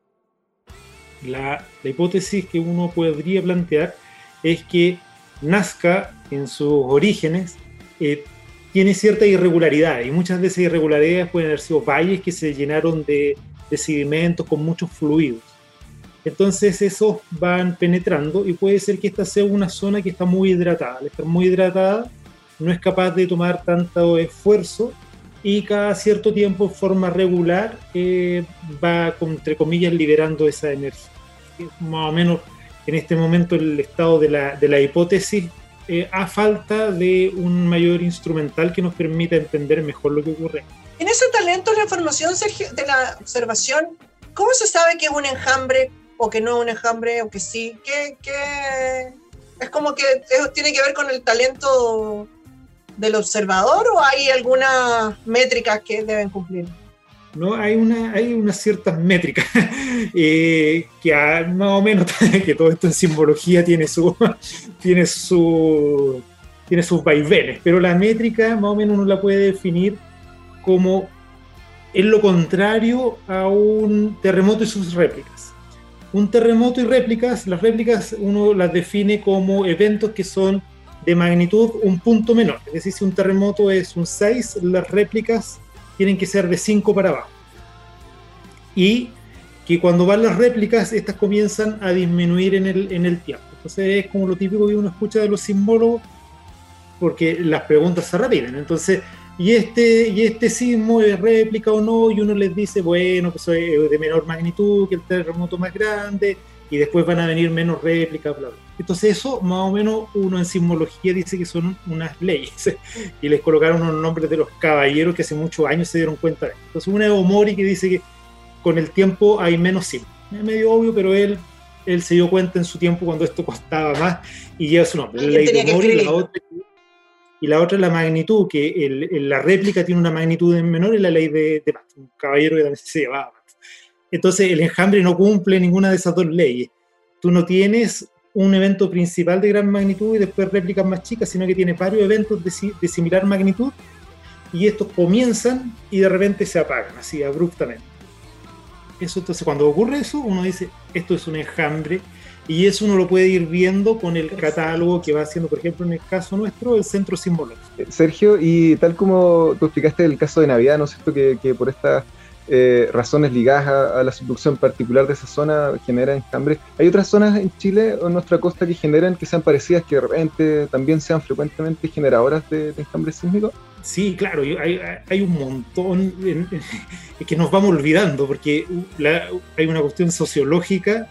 La hipótesis que uno podría plantear es que Nazca, en sus orígenes, tiene cierta irregularidad, y muchas de esas irregularidades pueden haber sido valles que se llenaron de sedimentos con muchos fluidos. Entonces esos van penetrando y puede ser que esta sea una zona que está muy hidratada. Al estar muy hidratada, no es capaz de tomar tanto esfuerzo y cada cierto tiempo en forma regular va, entre comillas, liberando esa energía. Más o menos en este momento el estado de la hipótesis a falta de un mayor instrumental que nos permita entender mejor lo que ocurre. En ese talento, la información, Sergio, de la observación, ¿cómo se sabe que es un enjambre o que no es un enjambre o que sí? ¿Qué es como que tiene que ver con el talento del observador o hay algunas métricas que deben cumplir? No, hay unas ciertas métricas que más o menos que todo esto en simbología tiene sus vaivenes, pero la métrica más o menos uno la puede definir como es lo contrario a un terremoto y sus réplicas. Un terremoto y réplicas, las réplicas uno las define como eventos que son de magnitud un punto menor, es decir, si un terremoto es un 6, las réplicas tienen que ser de 5 para abajo. Y que cuando van las réplicas, estas comienzan a disminuir en el tiempo. Entonces es como lo típico que uno escucha de los sismólogos, porque las preguntas se repiten. Entonces, ¿y este sismo es réplica o no? Y uno les dice, bueno, pues es de menor magnitud que el terremoto más grande, y después van a venir menos réplicas, bla, bla. Entonces eso, más o menos, uno en sismología dice que son unas leyes, y les colocaron unos nombres de los caballeros que hace muchos años se dieron cuenta de esto. Entonces una es Omori, que dice que con el tiempo hay menos sismos. Es medio obvio, pero él se dio cuenta en su tiempo cuando esto costaba más, y lleva su nombre, la ley de Omori. Y la otra es la magnitud, que la réplica tiene una magnitud menor, y la ley de Pato, un caballero que también se llevaba. Entonces el enjambre no cumple ninguna de esas dos leyes. Tú no tienes un evento principal de gran magnitud y después réplicas más chicas, sino que tienes varios eventos de similar magnitud, y estos comienzan y de repente se apagan, así abruptamente. Eso, entonces cuando ocurre eso, uno dice, esto es un enjambre, y eso uno lo puede ir viendo con el catálogo que va haciendo, por ejemplo, en el caso nuestro, el Centro Sismológico. Sergio, y tal como tú explicaste el caso de Navidad, ¿no es cierto? Que por estas razones ligadas a la subducción particular de esa zona genera enjambres. ¿Hay otras zonas en Chile o en nuestra costa que sean parecidas, que de repente también sean frecuentemente generadoras de enjambres sísmicos? Sí, claro, hay un montón que nos vamos olvidando, porque hay una cuestión sociológica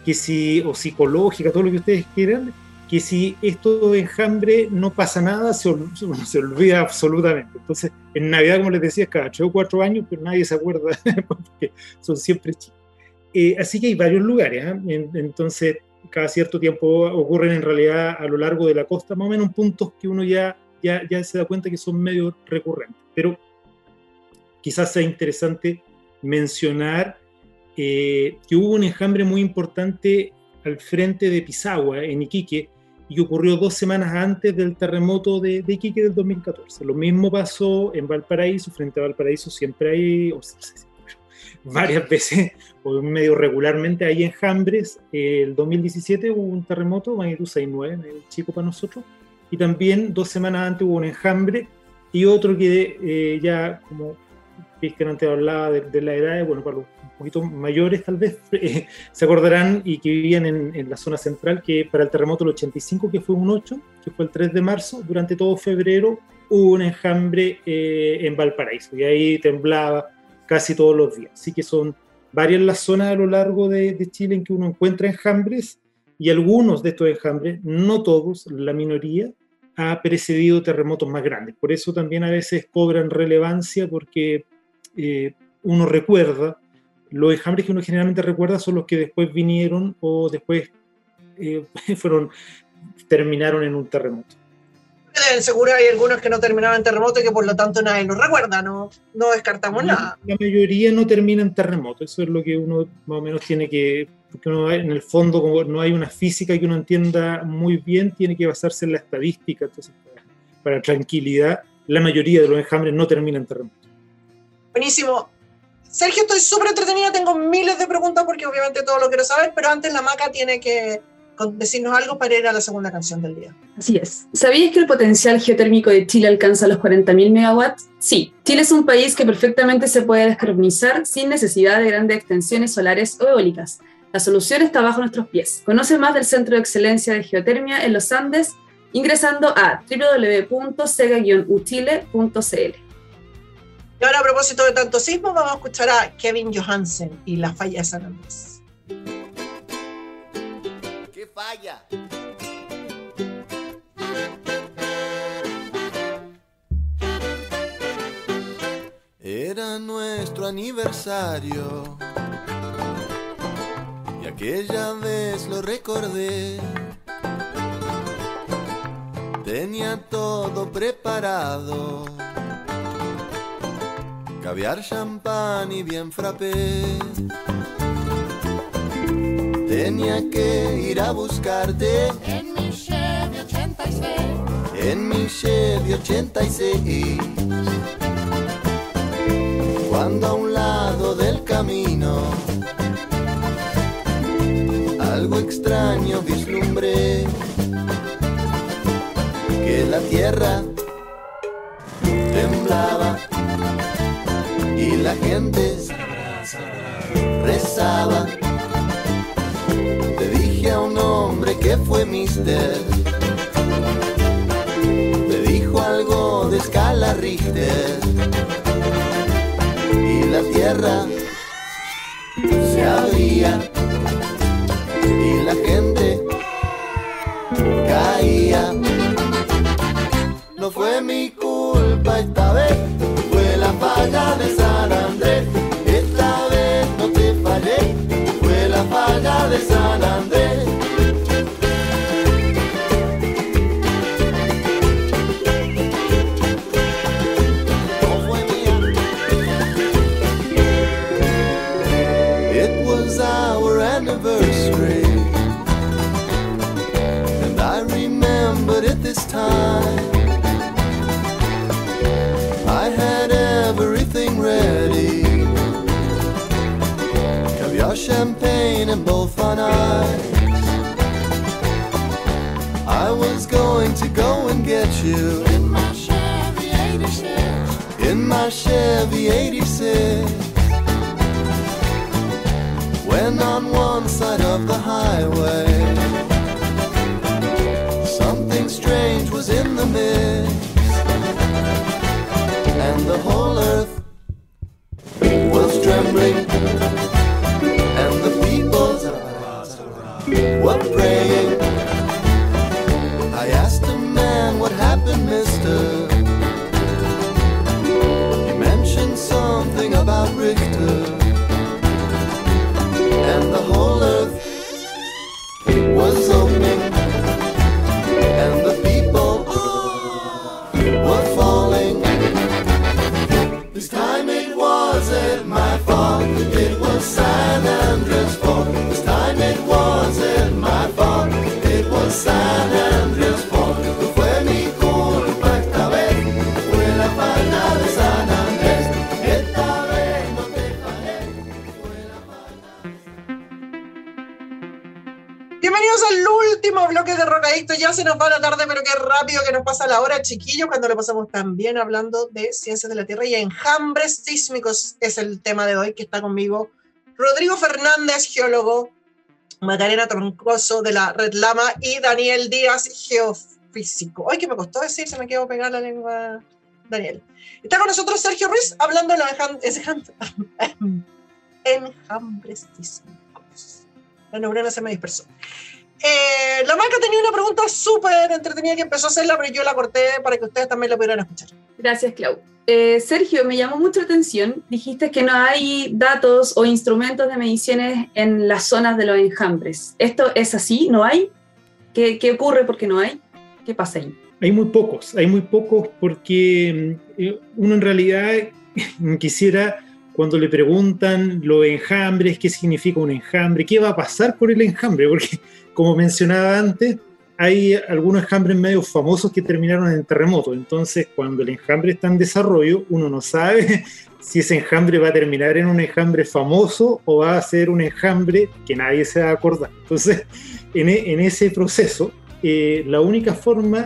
o psicológica, todo lo que ustedes quieran, que si esto de enjambre no pasa nada, se olvida absolutamente. Entonces, en Navidad, como les decía, es cada 3 o 4 años, pero nadie se acuerda porque son siempre chicos. Así que hay varios lugares, entonces cada cierto tiempo ocurren en realidad a lo largo de la costa, más o menos puntos que uno ya se da cuenta que son medio recurrentes. Pero quizás sea interesante mencionar que hubo un enjambre muy importante al frente de Pisagua, en Iquique, y ocurrió 2 semanas antes del terremoto de Iquique del 2014. Lo mismo pasó en Valparaíso. Frente a Valparaíso siempre hay, varias veces, o medio regularmente hay enjambres. El 2017 hubo un terremoto, magnitud 6.9, medio chico para nosotros, y también 2 semanas antes hubo un enjambre, y otro que ya, como Cristian antes hablaba de la edad, bueno, para los un poquito mayores tal vez, se acordarán, y que vivían en la zona central, que para el terremoto del 85, que fue un 8, que fue el 3 de marzo, durante todo febrero hubo un enjambre en Valparaíso, y ahí temblaba casi todos los días. Así que son varias las zonas a lo largo de Chile en que uno encuentra enjambres, y algunos de estos enjambres, no todos, la minoría, ha precedido terremotos más grandes. Por eso también a veces cobran relevancia, porque uno recuerda, los enjambres que uno generalmente recuerda son los que después vinieron o después terminaron en un terremoto. Seguro hay algunos que no terminaron en terremoto y que por lo tanto nadie los recuerda, no descartamos nada. La mayoría no termina en terremoto, eso es lo que uno más o menos tiene que, porque uno en el fondo, como no hay una física que uno entienda muy bien, tiene que basarse en la estadística. Entonces, para tranquilidad, la mayoría de los enjambres no terminan en terremoto. Buenísimo. Sergio, estoy súper entretenida, tengo miles de preguntas porque obviamente todo lo quiero saber, pero antes la Maca tiene que decirnos algo para ir a la segunda canción del día. Así es. ¿Sabías que el potencial geotérmico de Chile alcanza los 40.000 megawatts? Sí, Chile es un país que perfectamente se puede descarbonizar sin necesidad de grandes extensiones solares o eólicas. La solución está bajo nuestros pies. Conoce más del Centro de Excelencia de Geotermia en los Andes ingresando a www.sega-uchile.cl. Y ahora, a propósito de tanto sismo, vamos a escuchar a Kevin Johansen y La Falla de San Andrés. ¿Qué falla? Era nuestro aniversario y aquella vez lo recordé. Tenía todo preparado, caviar, champán y bien frappé. Tenía que ir a buscarte en mi Chevy 86. En mi Chevy 86. Cuando a un lado del camino algo extraño vislumbré, que la tierra temblaba y la gente rezaba. Te dije a un hombre que fue mister, te dijo algo de escala Richter, y la tierra se abría y la gente caía. No fue mi culpa esta vez, fue la falla de San Andrés. Esta vez no te fallé, fue la falla de San Andrés. No fue mía. It was our anniversary, and I remembered it this time. I had everything ready, caviar, champagne in both fine eyes. I was going to go and get you In my Chevy 86. in my Chevy 86. When on one side of the highway, something strange was in the mix, and the whole earth was trembling, and the people were praying. I asked a man, what happened, mister? He mentioned something about Richter, and the whole earth was opening, and the people were falling. This time it wasn't my fault, it was San Andreas' fault. This time it wasn't my fault, it was San Andreas' fault. No fue mi culpa esta vez, fue la falla de San Andrés. Esta vez no te fallé, fue la falla. Bienvenidos al último bloque de Rocadictos. Ya se nos va la tarde, pero qué rápido que nos pasa la hora, chiquillos, cuando lo pasamos tan bien hablando de ciencias de la Tierra y enjambres sísmicos es el tema de hoy, que está conmigo Rodrigo Fernández, geólogo, Macarena Troncoso de la Red Lama y Daniel Díaz, geofísico. Ay, que me costó decir, se me quedó pegada la lengua, Daniel. Está con nosotros Sergio Ruiz, hablando de los enjambres sísmicos. La neurona se me dispersó. La Maca tenía una pregunta súper entretenida que empezó a hacerla, pero yo la corté para que ustedes también la pudieran escuchar. Gracias, Clau. Sergio, me llamó mucho la atención. Dijiste que no hay datos o instrumentos de mediciones en las zonas de los enjambres. ¿Esto es así? ¿No hay? ¿Qué ocurre porque no hay? ¿Qué pasa ahí? Hay muy pocos porque uno en realidad quisiera, cuando le preguntan los enjambres, qué significa un enjambre, qué va a pasar con el enjambre, porque como mencionaba antes, hay algunos enjambres medio famosos que terminaron en terremotos. Entonces, cuando el enjambre está en desarrollo, uno no sabe si ese enjambre va a terminar en un enjambre famoso o va a ser un enjambre que nadie se va a acordar. Entonces, en ese proceso, la única forma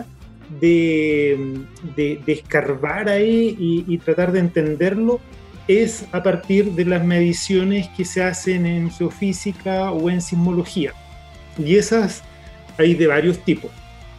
de escarbar ahí y tratar de entenderlo es a partir de las mediciones que se hacen en geofísica o en sismología. Y esas hay de varios tipos.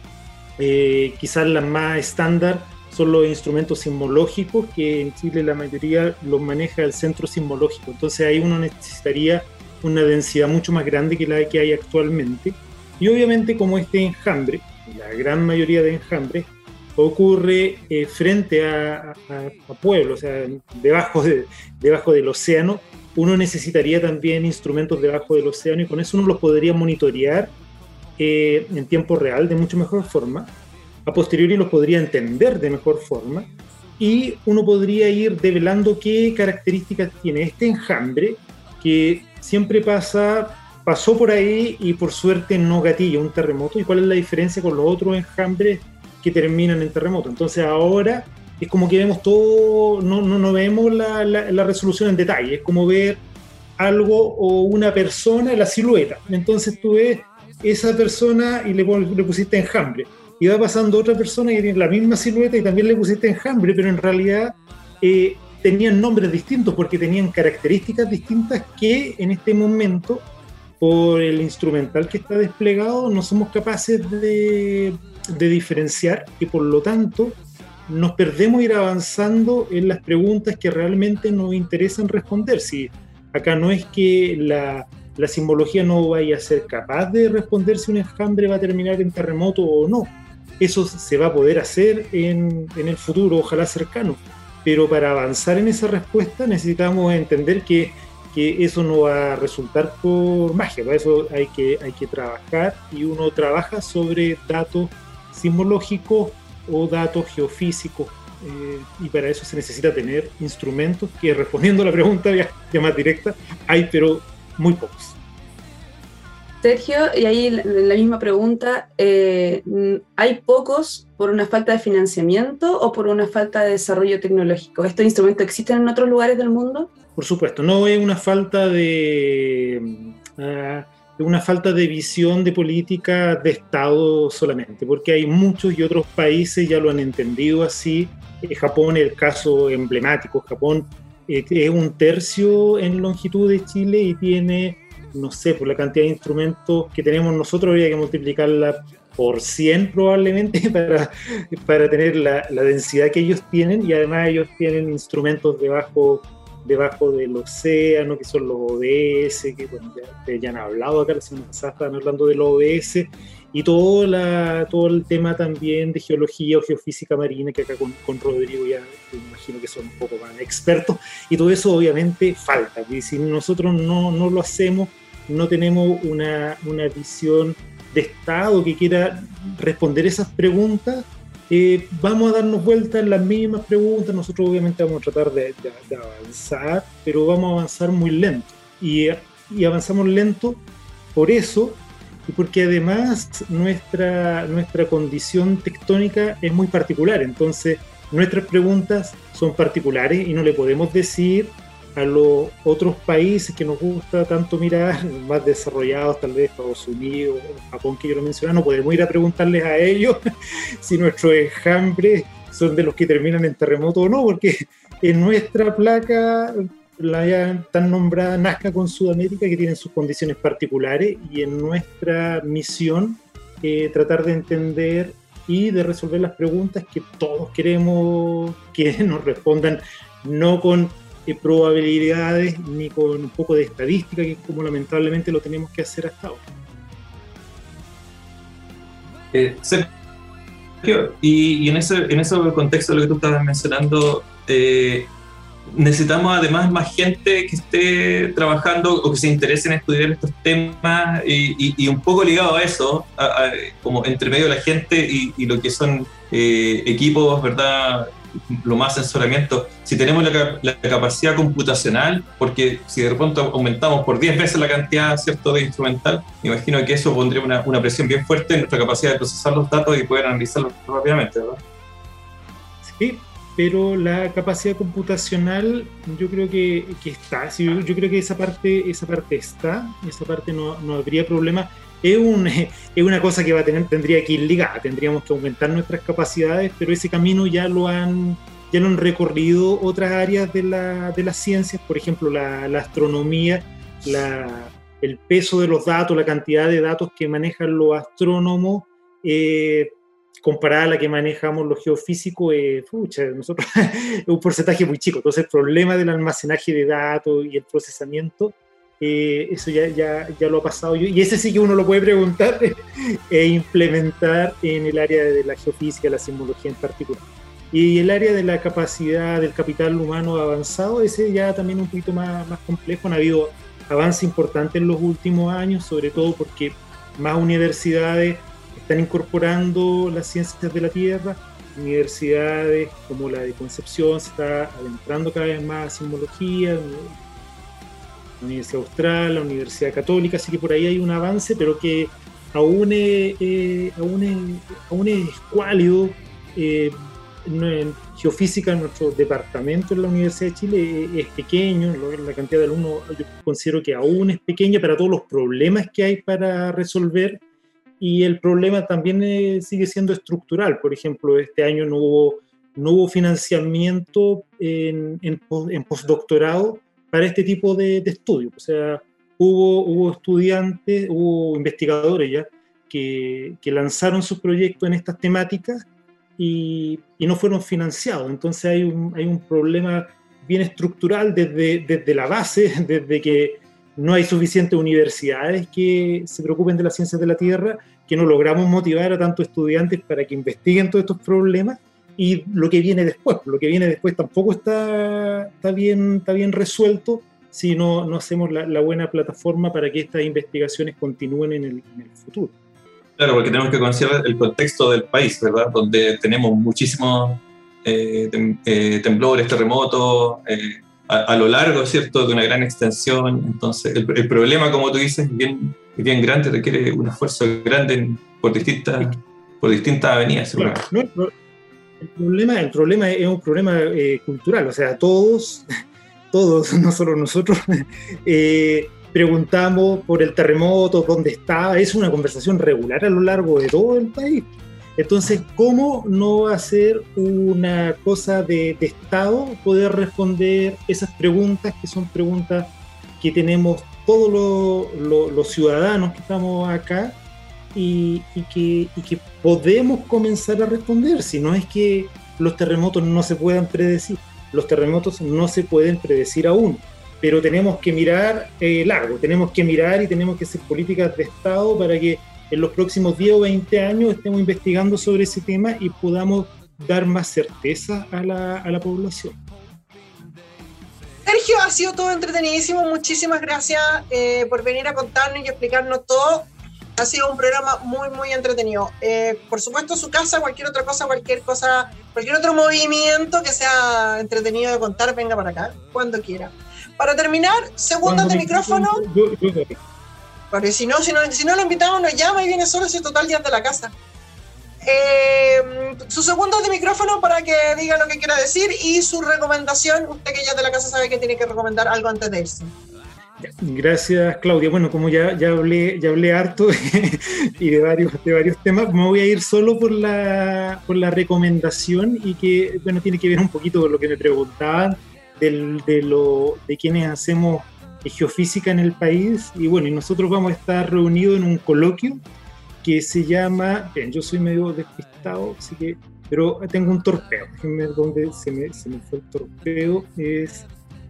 Quizás las más estándar son los instrumentos sismológicos, que en Chile la mayoría los maneja el centro sismológico. Entonces ahí uno necesitaría una densidad mucho más grande que la que hay actualmente. Y obviamente, como este enjambre, la gran mayoría de enjambres, ocurre frente a pueblos, o sea, debajo del océano, uno necesitaría también instrumentos debajo del océano, y con eso uno los podría monitorear en tiempo real de mucho mejor forma. A posteriori los podría entender de mejor forma, y uno podría ir develando qué características tiene este enjambre, que siempre pasó por ahí y por suerte no gatilla un terremoto, y cuál es la diferencia con los otros enjambres que terminan en terremoto. Entonces ahora es como que vemos todo, no vemos la resolución en detalle, es como ver algo o una persona, la silueta. Entonces tú ves esa persona y le pusiste enjambre, y va pasando otra persona que tiene la misma silueta y también le pusiste enjambre, pero en realidad tenían nombres distintos porque tenían características distintas que en este momento, por el instrumental que está desplegado, no somos capaces de diferenciar, y por lo tanto nos perdemos ir avanzando en las preguntas que realmente nos interesan responder. Si acá no es que la sismología no vaya a ser capaz de responder si un enjambre va a terminar en terremoto o no, eso se va a poder hacer en el futuro, ojalá cercano, pero para avanzar en esa respuesta necesitamos entender que eso no va a resultar por magia. Para eso hay que trabajar, y uno trabaja sobre datos sismológicos o datos geofísicos, y para eso se necesita tener instrumentos que, respondiendo a la pregunta ya más directa, hay, pero muy pocos. Sergio, y ahí la misma pregunta, ¿hay pocos por una falta de financiamiento o por una falta de desarrollo tecnológico? ¿Estos instrumentos existen en otros lugares del mundo? Por supuesto, no es una falta de una falta de visión de política de Estado solamente, porque hay muchos y otros países ya lo han entendido así. Japón es el caso emblemático. Japón es 1/3 en longitud de Chile y tiene, no sé, por la cantidad de instrumentos que tenemos nosotros, habría que multiplicarla por 100 probablemente para tener la densidad que ellos tienen, y además ellos tienen instrumentos debajo del océano, que son los ODS, que bueno, ya han hablado acá, la semana pasada estaban hablando de los ODS, y todo el tema también de geología o geofísica marina, que acá con Rodrigo ya me imagino que son un poco más expertos, y todo eso obviamente falta, y si nosotros no lo hacemos, no tenemos una visión de Estado que quiera responder esas preguntas, vamos a darnos vuelta en las mismas preguntas. Nosotros obviamente vamos a tratar de avanzar, pero vamos a avanzar muy lento, y avanzamos lento por eso, y porque además nuestra condición tectónica es muy particular. Entonces nuestras preguntas son particulares y no le podemos decir a los otros países que nos gusta tanto mirar, más desarrollados, tal vez Estados Unidos, Japón, que yo lo mencionaba, no podemos ir a preguntarles a ellos si nuestros enjambres son de los que terminan en terremoto o no, porque en nuestra placa, la ya tan nombrada Nazca con Sudamérica, que tienen sus condiciones particulares, y en nuestra misión tratar de entender y de resolver las preguntas que todos queremos que nos respondan, no con probabilidades ni con un poco de estadística, que es como lamentablemente lo tenemos que hacer hasta ahora. Sergio, y en ese contexto de lo que tú estabas mencionando, necesitamos además más gente que esté trabajando o que se interese en estudiar estos temas, y un poco ligado a eso, como entre medio de la gente y lo que son equipos, ¿verdad?, lo más asesoramiento. Si tenemos la capacidad computacional, porque si de repente aumentamos por 10 veces la cantidad, ¿cierto?, de instrumental, me imagino que eso pondría una presión bien fuerte en nuestra capacidad de procesar los datos y poder analizarlos rápidamente, ¿verdad? Sí, pero la capacidad computacional yo creo que está. Sí, yo creo que esa parte está, esa parte no habría problema. Es una cosa que tendría que ir ligada, tendríamos que aumentar nuestras capacidades, pero ese camino ya lo han recorrido otras áreas de las ciencias, por ejemplo la astronomía, el peso de los datos, la cantidad de datos que manejan los astrónomos, comparada a la que manejamos los geofísicos, nosotros es un porcentaje muy chico. Entonces el problema del almacenaje de datos y el procesamiento, eso ya lo ha pasado, y ese sí que uno lo puede preguntar e implementar en el área de la geofísica, la sismología en particular. Y el área de la capacidad del capital humano avanzado, ese ya también un poquito más complejo. Han habido avances importantes en los últimos años, sobre todo porque más universidades están incorporando las ciencias de la Tierra. Universidades como la de Concepción se está adentrando cada vez más a sismología, la Universidad Austral, la Universidad Católica, así que por ahí hay un avance, pero que aún es escuálido. En geofísica, nuestro departamento en la Universidad de Chile es pequeño, la cantidad de alumnos yo considero que aún es pequeña para todos los problemas que hay para resolver, y el problema también sigue siendo estructural. Por ejemplo, este año no hubo financiamiento en postdoctorado para este tipo de estudios. O sea, hubo estudiantes, hubo investigadores ya que lanzaron sus proyectos en estas temáticas y no fueron financiados. Entonces hay un problema bien estructural desde la base, desde que no hay suficientes universidades que se preocupen de las ciencias de la Tierra, que no logramos motivar a tantos estudiantes para que investiguen todos estos problemas, y lo que viene después tampoco está bien resuelto si no hacemos la buena plataforma para que estas investigaciones continúen en el futuro. Claro, porque tenemos que considerar el contexto del país, ¿verdad? Donde tenemos muchísimos temblores, terremotos, a lo largo, ¿cierto?, de una gran extensión. Entonces, el problema, como tú dices, es bien grande, requiere un esfuerzo grande por distintas avenidas. Claro, no, el problema es un problema cultural. O sea, todos, no solo nosotros, preguntamos por el terremoto, dónde estaba. Es una conversación regular a lo largo de todo el país. Entonces, ¿cómo no va a ser una cosa de Estado poder responder esas preguntas, que son preguntas que tenemos todos los ciudadanos que estamos acá y que podemos comenzar a responder? Si no es que los terremotos no se puedan predecir, los terremotos no se pueden predecir aún, pero tenemos que mirar largo, tenemos que mirar y tenemos que hacer políticas de Estado para que en los próximos 10 o 20 años estemos investigando sobre ese tema y podamos dar más certeza a la población. Sergio, ha sido todo entretenidísimo. Muchísimas gracias por venir a contarnos y explicarnos todo. Ha sido un programa muy, muy entretenido. Por supuesto, su casa, cualquier otra cosa, cualquier otro movimiento que sea entretenido de contar, venga para acá, cuando quiera. Para terminar, segundos de micrófono. Porque si no lo invitamos, nos llama y viene solo, si total ya es de la casa. Sus segundos de micrófono para que diga lo que quiera decir y su recomendación. Usted que ya es de la casa sabe que tiene que recomendar algo antes de irse. Gracias, Claudia. Bueno, como ya hablé harto y de varios temas, me voy a ir solo por la recomendación, y que, bueno, tiene que ver un poquito con lo que me preguntaban de quienes hacemos geofísica en el país. Y bueno, y nosotros vamos a estar reunidos en un coloquio que se llama, bien, yo soy medio despistado, así que, pero tengo un torpeo. Déjenme ver dónde se me fue el torpeo. Es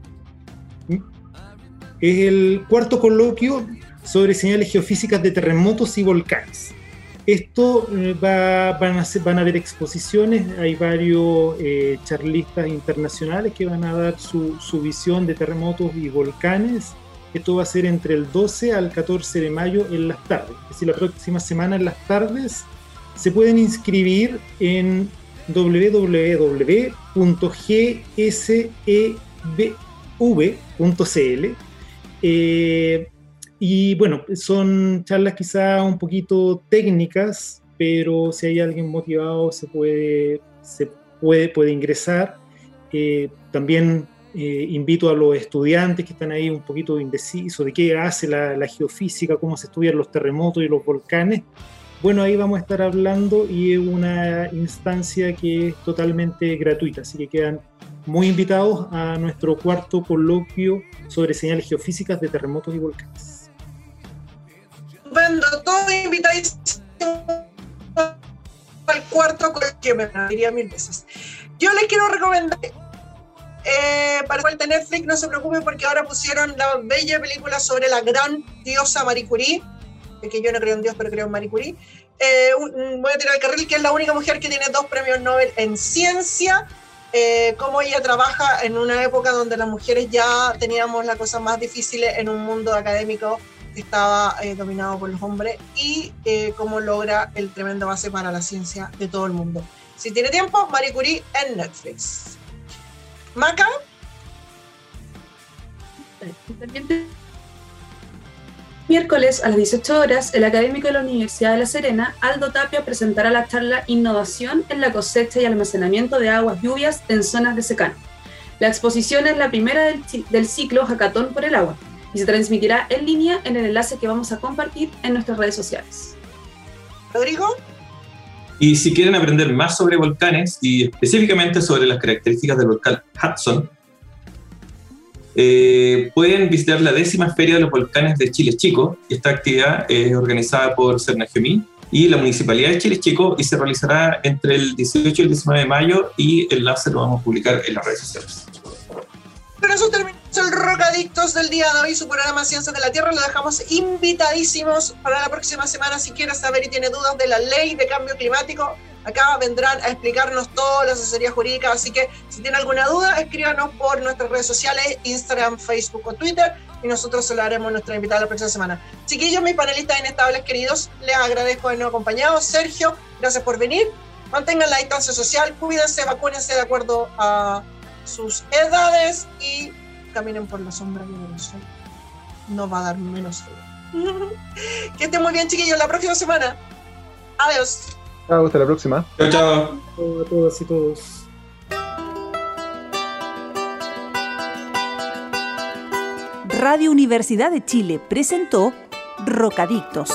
el cuarto coloquio sobre señales geofísicas de terremotos y volcanes. Esto van a haber exposiciones, hay varios charlistas internacionales que van a dar su visión de terremotos y volcanes. Esto va a ser entre el 12 al 14 de mayo en las tardes, es decir, la próxima semana en las tardes. Se pueden inscribir en www.gsev.cl. Y bueno, son charlas quizá un poquito técnicas, pero si hay alguien motivado puede ingresar. También invito a los estudiantes que están ahí un poquito indecisos de qué hace la geofísica, cómo se estudian los terremotos y los volcanes. Bueno, ahí vamos a estar hablando, y es una instancia que es totalmente gratuita, así que quedan muy invitados a nuestro cuarto coloquio sobre señales geofísicas de terremotos y volcanes. Estupendo, todos invitadísimos al cuarto coloquio, me diría 1000 veces. Yo les quiero recomendar, para el de Netflix, no se preocupen porque ahora pusieron la bella película sobre la gran diosa Marie Curie, que yo no creo en Dios, pero creo en Marie Curie. Voy a tirar el carril, que es la única mujer que tiene 2 premios Nobel en ciencia. Cómo ella trabaja en una época donde las mujeres ya teníamos las cosas más difíciles en un mundo académico que estaba dominado por los hombres, y cómo logra el tremendo base para la ciencia de todo el mundo. Si tiene tiempo, Marie Curie en Netflix. Maca. Miércoles a las 18 horas, el académico de la Universidad de La Serena, Aldo Tapia, presentará la charla Innovación en la cosecha y almacenamiento de aguas lluvias en zonas de secano. La exposición es la primera del ciclo Hackathon por el agua y se transmitirá en línea en el enlace que vamos a compartir en nuestras redes sociales. Rodrigo. Y si quieren aprender más sobre volcanes y específicamente sobre las características del volcán Hudson, pueden visitar la 10ª Feria de los Volcanes de Chile Chico. Esta actividad es organizada por Cernagemí y la Municipalidad de Chile Chico, y se realizará entre el 18 y el 19 de mayo, y el enlace lo vamos a publicar en las redes sociales. Pero eso terminó el Rocadictos del día de hoy, su programa Ciencias de la Tierra. Lo dejamos invitadísimos para la próxima semana. Si quiere saber y tiene dudas de la ley de cambio climático, acá vendrán a explicarnos toda la asesoría jurídica. Así que si tiene alguna duda, escríbanos por nuestras redes sociales, Instagram, Facebook o Twitter, y nosotros se lo haremos a nuestra invitada la próxima semana. Chiquillos, mis panelistas inestables queridos, les agradezco habernos acompañado. Sergio, gracias por venir. Mantengan la distancia social, cuídense, vacúnense de acuerdo a sus edades y caminen por la sombra del sol. No va a dar menos frío. Que estén muy bien, chiquillos. La próxima semana. Adiós. Chao, hasta la próxima. Chao, chao. A todas y todos. Radio Universidad de Chile presentó Rocadictos.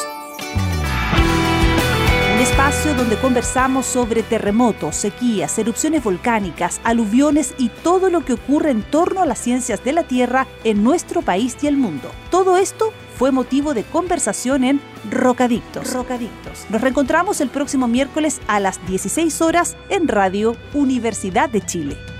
Un espacio donde conversamos sobre terremotos, sequías, erupciones volcánicas, aluviones y todo lo que ocurre en torno a las ciencias de la Tierra en nuestro país y el mundo. Todo esto fue motivo de conversación en Rocadictos. Nos reencontramos el próximo miércoles a las 16 horas en Radio Universidad de Chile.